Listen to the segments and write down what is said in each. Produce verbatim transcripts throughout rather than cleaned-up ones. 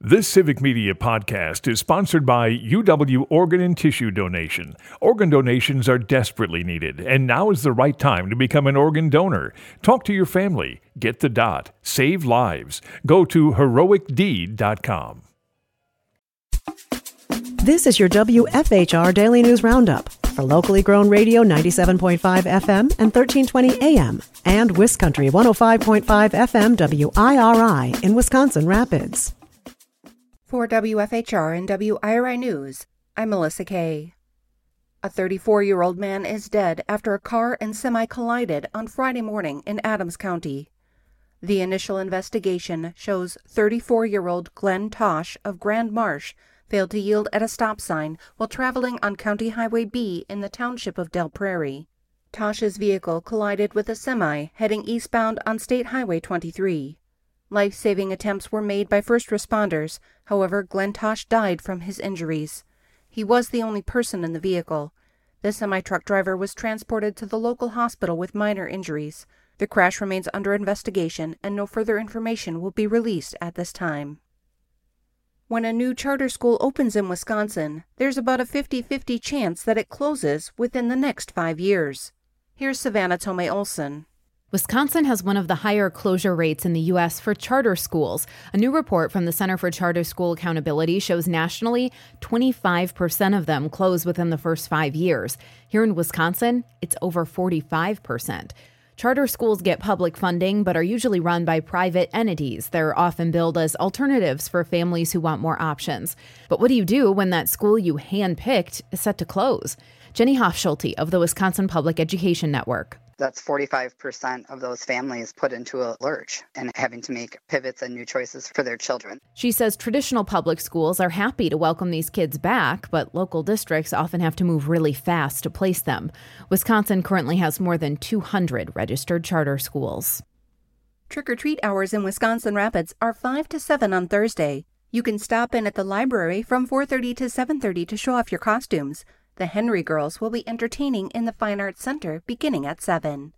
This Civic Media podcast is sponsored by U W Organ and Tissue Donation. Organ donations are desperately needed, and now is the right time to become an organ donor. Talk to your family. Get the dot. Save lives. Go to heroic deed dot com. This is your W F H R Daily News Roundup for locally grown radio ninety-seven point five F M and thirteen twenty A M and WisCountry one oh five point five F M W I R I in Wisconsin Rapids. For W F H R and W I R I News, I'm Melissa Kay. A thirty-four-year-old man is dead after a car and semi collided on Friday morning in Adams County. The initial investigation shows thirty-four-year-old Glenn Tosh of Grand Marsh failed to yield at a stop sign while traveling on County Highway B in the township of Del Prairie. Tosh's vehicle collided with a semi heading eastbound on State Highway twenty-three. Life-saving attempts were made by first responders. However, Glenn Tosh died from his injuries. He was the only person in the vehicle. The semi-truck driver was transported to the local hospital with minor injuries. The crash remains under investigation, and no further information will be released at this time. When a new charter school opens in Wisconsin, there's about a fifty-fifty chance that it closes within the next five years. Here's Savannah Tomei-Olson. Wisconsin has one of the higher closure rates in the U S for charter schools. A new report from the Center for Charter School Accountability shows nationally, twenty-five percent of them close within the first five years. Here in Wisconsin, it's over forty-five percent. Charter schools get public funding, but are usually run by private entities. They're often billed as alternatives for families who want more options. But what do you do when that school you handpicked is set to close? Jenny Hofschulte of the Wisconsin Public Education Network. That's forty-five percent of those families put into a lurch and having to make pivots and new choices for their children. She says traditional public schools are happy to welcome these kids back, but local districts often have to move really fast to place them. Wisconsin currently has more than two hundred registered charter schools. Trick-or-treat hours in Wisconsin Rapids are five to seven on Thursday. You can stop in at the library from four thirty to seven thirty to show off your costumes. The Henry girls will be entertaining in the Fine Arts Center beginning at seven.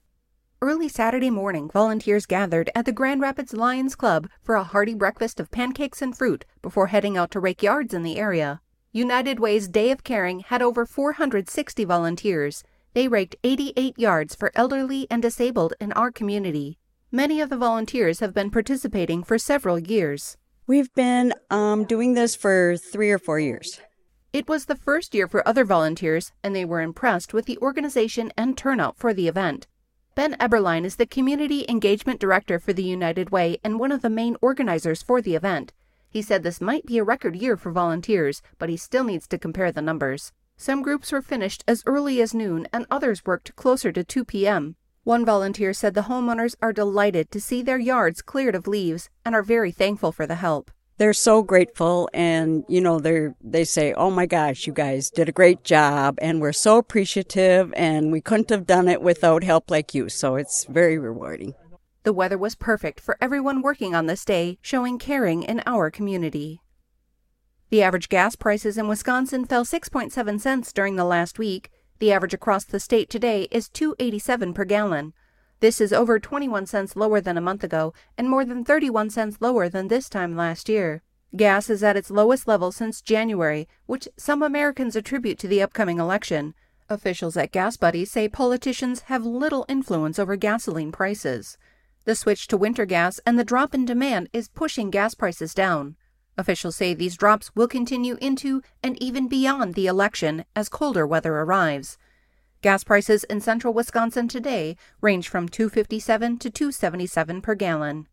Early Saturday morning, volunteers gathered at the Grand Rapids Lions Club for a hearty breakfast of pancakes and fruit before heading out to rake yards in the area. United Way's Day of Caring had over four hundred sixty volunteers. They raked eighty-eight yards for elderly and disabled in our community. Many of the volunteers have been participating for several years. We've been um, doing this for three or four years. It was the first year for other volunteers, and they were impressed with the organization and turnout for the event. Ben Eberlein is the Community Engagement Director for the United Way and one of the main organizers for the event. He said this might be a record year for volunteers, but he still needs to compare the numbers. Some groups were finished as early as noon, and others worked closer to two p.m. One volunteer said the homeowners are delighted to see their yards cleared of leaves and are very thankful for the help. They're so grateful, and, you know, they they say, oh, my gosh, you guys did a great job, and we're so appreciative, and we couldn't have done it without help like you, so it's very rewarding. The weather was perfect for everyone working on this day, showing caring in our community. The average gas prices in Wisconsin fell six point seven cents during the last week. The average across the state today is two dollars and eighty-seven cents per gallon. This is over twenty-one cents lower than a month ago and more than thirty-one cents lower than this time last year. Gas is at its lowest level since January, which some Americans attribute to the upcoming election. Officials at Gas Buddy say politicians have little influence over gasoline prices. The switch to winter gas and the drop in demand is pushing gas prices down. Officials say these drops will continue into and even beyond the election as colder weather arrives. Gas prices in central Wisconsin today range from two dollars and fifty-seven cents to two dollars and seventy-seven cents per gallon.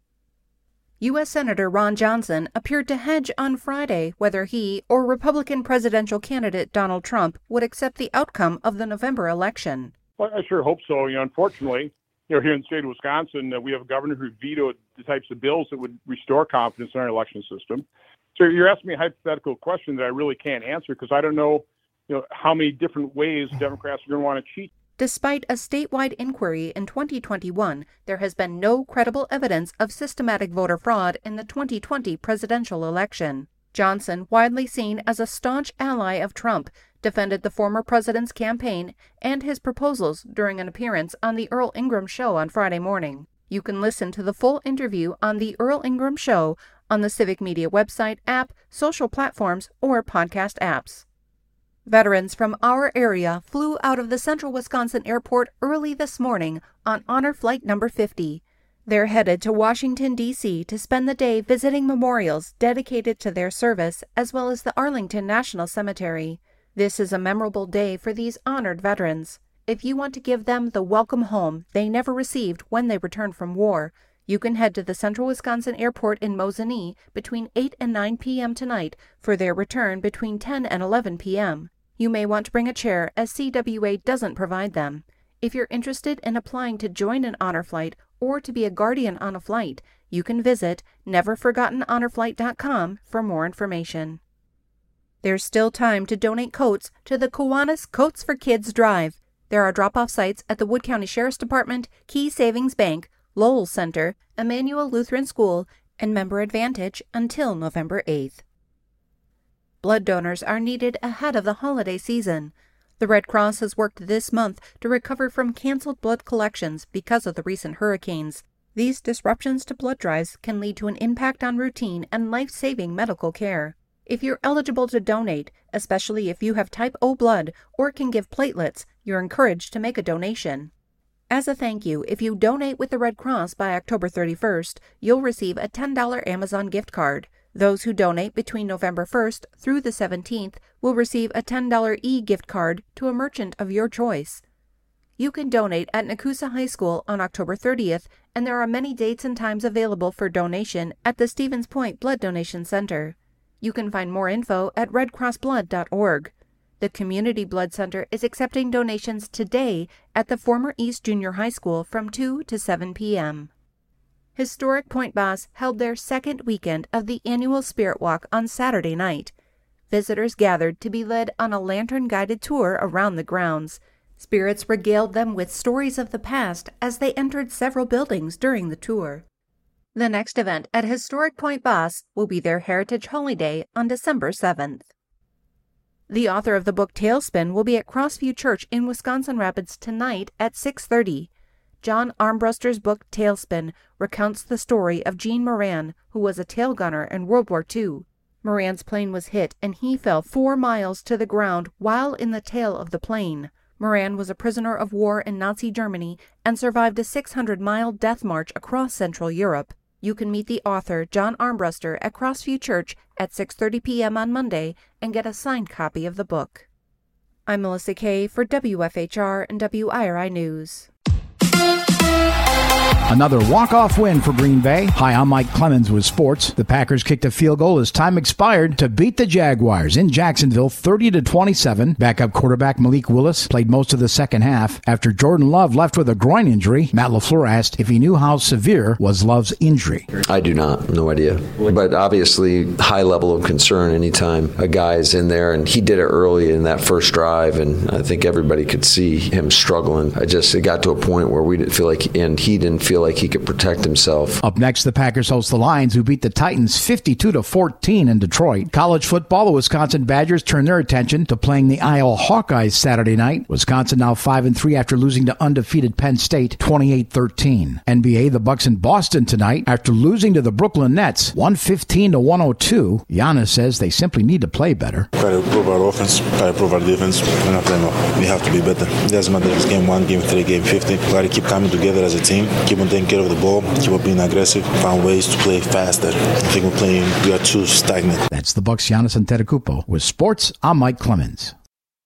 U S Senator Ron Johnson appeared to hedge on Friday whether he or Republican presidential candidate Donald Trump would accept the outcome of the November election. Well, I sure hope so. You know, unfortunately, you know, here in the state of Wisconsin, uh, we have a governor who vetoed the types of bills that would restore confidence in our election system. So you're asking me a hypothetical question that I really can't answer because I don't know you know, how many different ways Democrats are going to want to cheat. Despite a statewide inquiry in twenty twenty-one, there has been no credible evidence of systematic voter fraud in the twenty twenty presidential election. Johnson, widely seen as a staunch ally of Trump, defended the former president's campaign and his proposals during an appearance on the Earl Ingram Show on Friday morning. You can listen to the full interview on the Earl Ingram Show on the Civic Media website, app, social platforms, or podcast apps. Veterans from our area flew out of the Central Wisconsin Airport early this morning on Honor Flight number fifty. They're headed to Washington, D C to spend the day visiting memorials dedicated to their service, as well as the Arlington National Cemetery. This is a memorable day for these honored veterans. If you want to give them the welcome home they never received when they returned from war, you can head to the Central Wisconsin Airport in Mosinee between eight and nine p.m. tonight for their return between ten and eleven p.m. You may want to bring a chair, as C W A doesn't provide them. If you're interested in applying to join an honor flight or to be a guardian on a flight, you can visit never forgotten honor flight dot com for more information. There's still time to donate coats to the Kiwanis Coats for Kids Drive. There are drop-off sites at the Wood County Sheriff's Department, Key Savings Bank, Lowell Center, Emmanuel Lutheran School, and Member Advantage until November eighth. Blood donors are needed ahead of the holiday season. The Red Cross has worked this month to recover from canceled blood collections because of the recent hurricanes. These disruptions to blood drives can lead to an impact on routine and life-saving medical care. If you're eligible to donate, especially if you have type O blood or can give platelets, you're encouraged to make a donation. As a thank you, if you donate with the Red Cross by October thirty-first, you'll receive a ten dollars Amazon gift card. Those who donate between November first through the seventeenth will receive a ten dollars e-gift card to a merchant of your choice. You can donate at Nakusa High School on October thirtieth, and there are many dates and times available for donation at the Stevens Point Blood Donation Center. You can find more info at red cross blood dot org. The Community Blood Center is accepting donations today at the former East Junior High School from two to seven p.m. Historic Point Boss held their second weekend of the annual Spirit Walk on Saturday night. Visitors gathered to be led on a lantern-guided tour around the grounds. Spirits regaled them with stories of the past as they entered several buildings during the tour. The next event at Historic Point Boss will be their Heritage Holiday on December seventh. The author of the book Tailspin will be at Crossview Church in Wisconsin Rapids tonight at six thirty. John Armbruster's book Tailspin recounts the story of Gene Moran, who was a tail gunner in World War Two. Moran's plane was hit and he fell four miles to the ground while in the tail of the plane. Moran was a prisoner of war in Nazi Germany and survived a six hundred mile death march across Central Europe. You can meet the author, John Armbruster, at Crossview Church at six thirty p.m. on Monday and get a signed copy of the book. I'm Melissa Kay for W F H R and W I R I News. Another walk-off win for Green Bay. Hi, I'm Mike Clemens with sports. The Packers kicked a field goal as time expired to beat the Jaguars in Jacksonville thirty to twenty-seven. Backup quarterback Malik Willis played most of the second half. After Jordan Love left with a groin injury, Matt LaFleur asked if he knew how severe was Love's injury. I do not. No idea. But obviously, high level of concern anytime a guy is in there, and he did it early in that first drive, and I think everybody could see him struggling. I just, it got to a point where we didn't feel like, and he didn't feel like he could protect himself. Up next, the Packers host the Lions, who beat the Titans fifty-two to fourteen in Detroit. College football, the Wisconsin Badgers turn their attention to playing the Iowa Hawkeyes Saturday night. Wisconsin now five and three after losing to undefeated Penn State twenty-eight thirteen. N B A, the Bucks in Boston tonight after losing to the Brooklyn Nets one fifteen to one oh two. Giannis says they simply need to play better. Try to improve our offense, try to improve our defense. We're not playing well. We have to be better. It doesn't matter if it's game one, game three, game fifty. We got to keep coming together as a team, keep on taking care of the ball, keep on being aggressive, find ways to play faster. I think we're playing, we are too stagnant. That's the Bucks' Giannis Antetokounmpo. With sports, I'm Mike Clemens.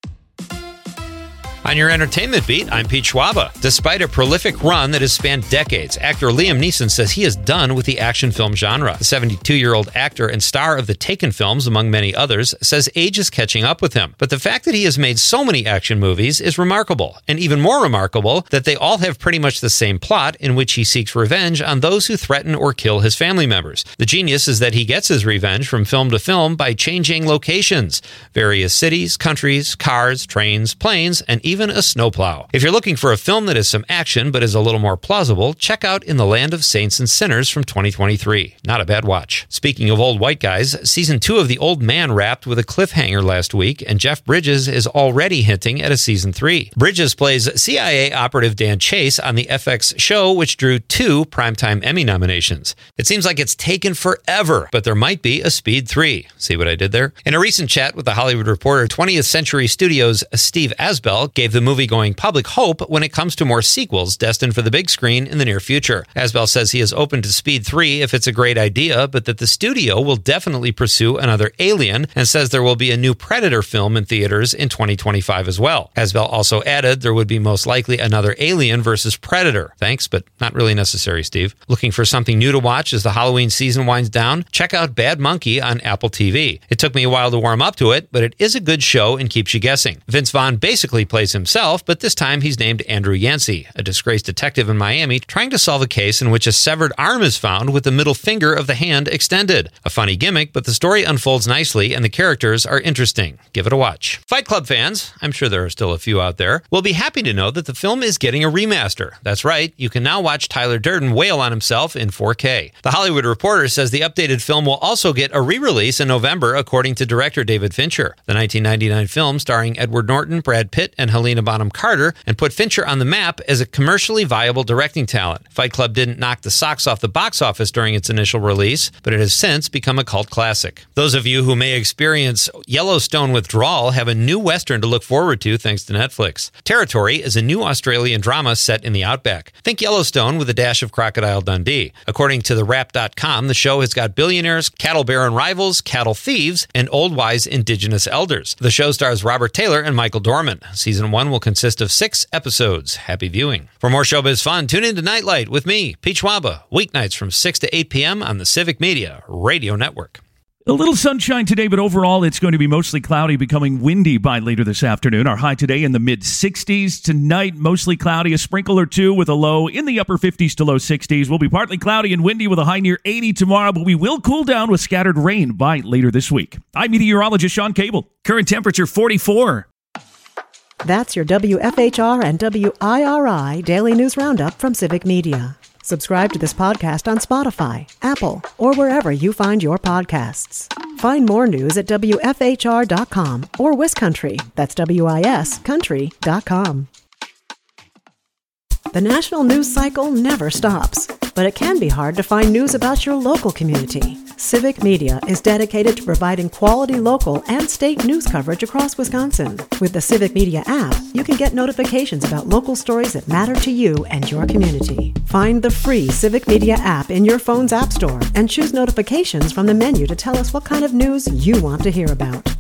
On your entertainment beat, I'm Pete Schwaba. Despite a prolific run that has spanned decades, actor Liam Neeson says he is done with the action film genre. The seventy-two-year-old actor and star of the Taken films, among many others, says age is catching up with him. But the fact that he has made so many action movies is remarkable, and even more remarkable that they all have pretty much the same plot in which he seeks revenge on those who threaten or kill his family members. The genius is that he gets his revenge from film to film by changing locations, various cities, countries, cars, trains, planes, and even even a snowplow. If you're looking for a film that has some action but is a little more plausible, check out In the Land of Saints and Sinners from twenty twenty-three. Not a bad watch. Speaking of old white guys, season two of The Old Man wrapped with a cliffhanger last week, and Jeff Bridges is already hinting at a season three. Bridges plays C I A operative Dan Chase on the F X show, which drew two Primetime Emmy nominations. It seems like it's taken forever, but there might be a Speed three. See what I did there? In a recent chat with The Hollywood Reporter, twentieth Century Studios' Steve Asbell gave the movie-going public hope when it comes to more sequels destined for the big screen in the near future. Asbell says he is open to Speed three if it's a great idea, but that the studio will definitely pursue another Alien, and says there will be a new Predator film in theaters in twenty twenty-five as well. Asbell also added there would be most likely another Alien versus Predator. Thanks, but not really necessary, Steve. Looking for something new to watch as the Halloween season winds down? Check out Bad Monkey on Apple T V. It took me a while to warm up to it, but it is a good show and keeps you guessing. Vince Vaughn basically plays himself, but this time he's named Andrew Yancey, a disgraced detective in Miami trying to solve a case in which a severed arm is found with the middle finger of the hand extended. A funny gimmick, but the story unfolds nicely and the characters are interesting. Give it a watch. Fight Club fans, I'm sure there are still a few out there, will be happy to know that the film is getting a remaster. That's right, you can now watch Tyler Durden wail on himself in four K. The Hollywood Reporter says the updated film will also get a re-release in November, according to director David Fincher. The nineteen ninety-nine film, starring Edward Norton, Brad Pitt, and Helena Bonham Carter, and put Fincher on the map as a commercially viable directing talent. Fight Club didn't knock the socks off the box office during its initial release, but it has since become a cult classic. Those of you who may experience Yellowstone withdrawal have a new Western to look forward to thanks to Netflix. Territory is a new Australian drama set in the outback. Think Yellowstone with a dash of Crocodile Dundee. According to the wrap dot com, the show has got billionaires, cattle baron rivals, cattle thieves, and old wise indigenous elders. The show stars Robert Taylor and Michael Dorman. Season one will consist of six episodes. Happy viewing. For more showbiz fun, tune in to Nightlight with me, Pete Schwaba, weeknights from six to eight p.m. on the Civic Media Radio Network. A little sunshine today, but overall it's going to be mostly cloudy, becoming windy by later this afternoon. Our high today in the mid sixties. Tonight, mostly cloudy, a sprinkle or two with a low in the upper fifties to low sixties. We'll be partly cloudy and windy with a high near eighty tomorrow, but we will cool down with scattered rain by later this week. I'm meteorologist Sean Cable. Current temperature forty-four. That's your W F H R and W I R I Daily News Roundup from Civic Media. Subscribe to this podcast on Spotify, Apple, or wherever you find your podcasts. Find more news at W F H R dot com or WisCountry, that's W I S country dot com. The national news cycle never stops, but it can be hard to find news about your local community. Civic Media is dedicated to providing quality local and state news coverage across Wisconsin. With the Civic Media app, you can get notifications about local stories that matter to you and your community. Find the free Civic Media app in your phone's app store and choose notifications from the menu to tell us what kind of news you want to hear about.